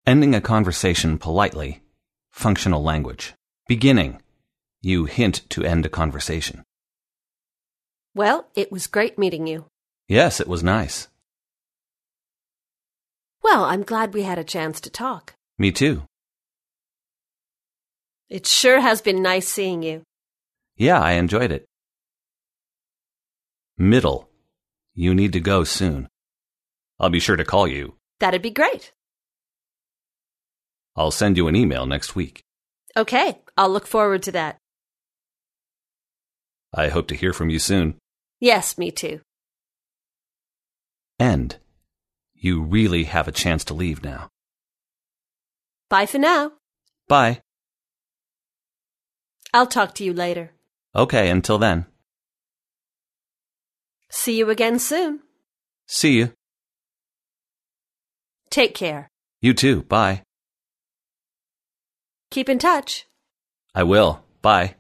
Ending a conversation politely. Functional language. Beginning. You hint to end a conversation. Well, it was great meeting you. Yes, it was nice. Well, I'm glad we had a chance to talk. Me too. It sure has been nice seeing you. Yeah, I enjoyed it. Middle. You need to go soon. I'll be sure to call you. That'd be great. I'll send you an email next week. Okay, I'll look forward to that. I hope to hear from you soon. Yes, me too. End. You really have a chance to leave now. Bye for now. Bye. I'll talk to you later. Okay, until then. See you again soon. See you. Take care. You too. Bye. Keep in touch. I will. Bye.